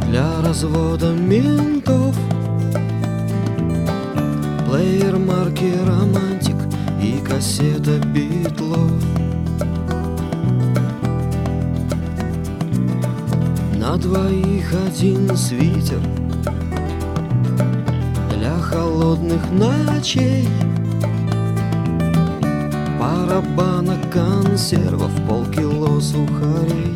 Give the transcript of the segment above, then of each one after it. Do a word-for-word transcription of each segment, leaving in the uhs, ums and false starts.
для развода ментов. Плеер марки «Романтик» и кассета Битлов. На двоих один свитер для холодных ночей. Пара банок консервов, полкило сухарей.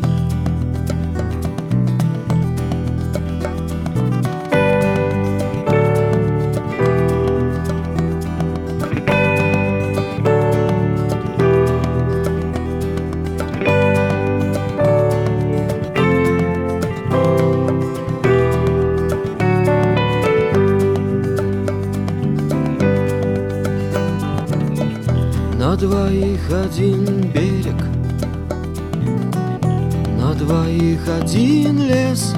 На двоих один берег, на двоих один лес,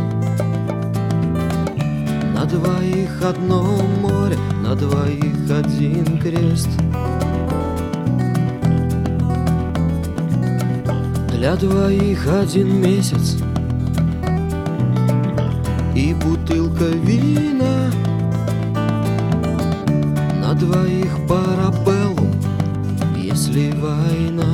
на двоих одно море, на двоих один крест. Для двоих один месяц и бутылка вина, на двоих парабеллум, если война.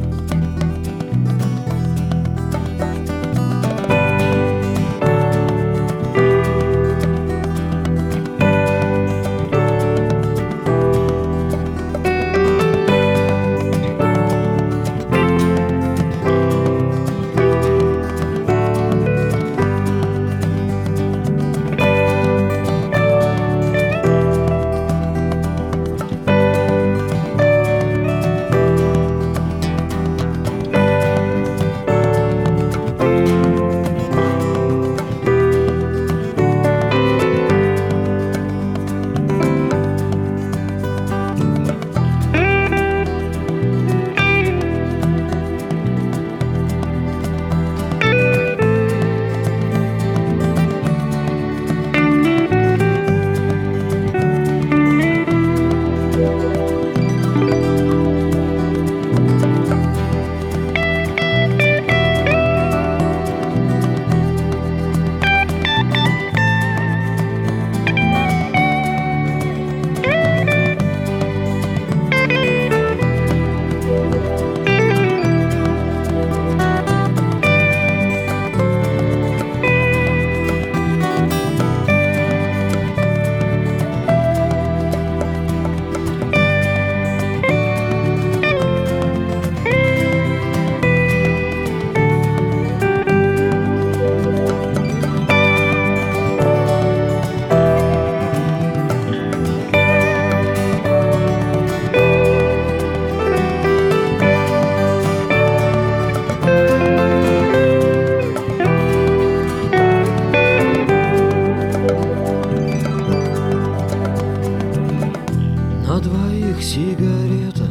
На двоих сигарета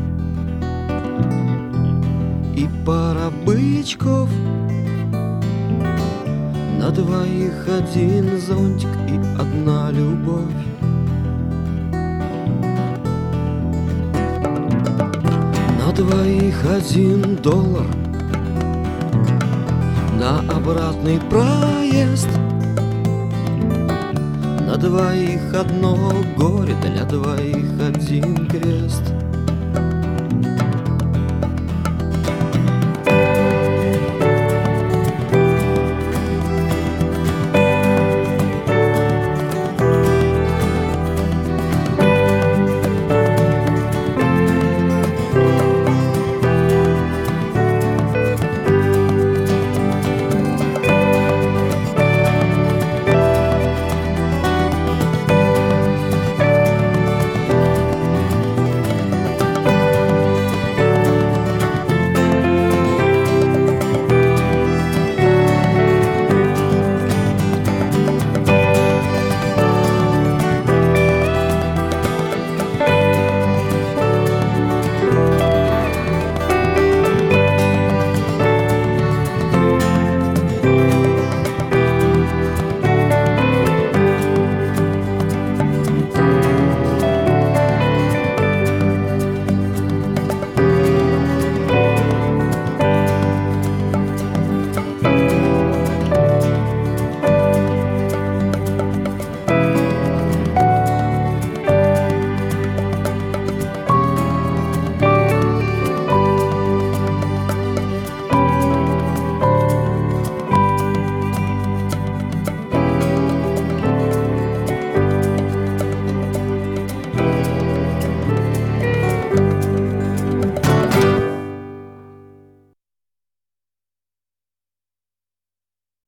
и пара бычков, на двоих один зонтик и одна любовь. На двоих один доллар на обратный проезд. На двоих одно горе, для двоих один крест.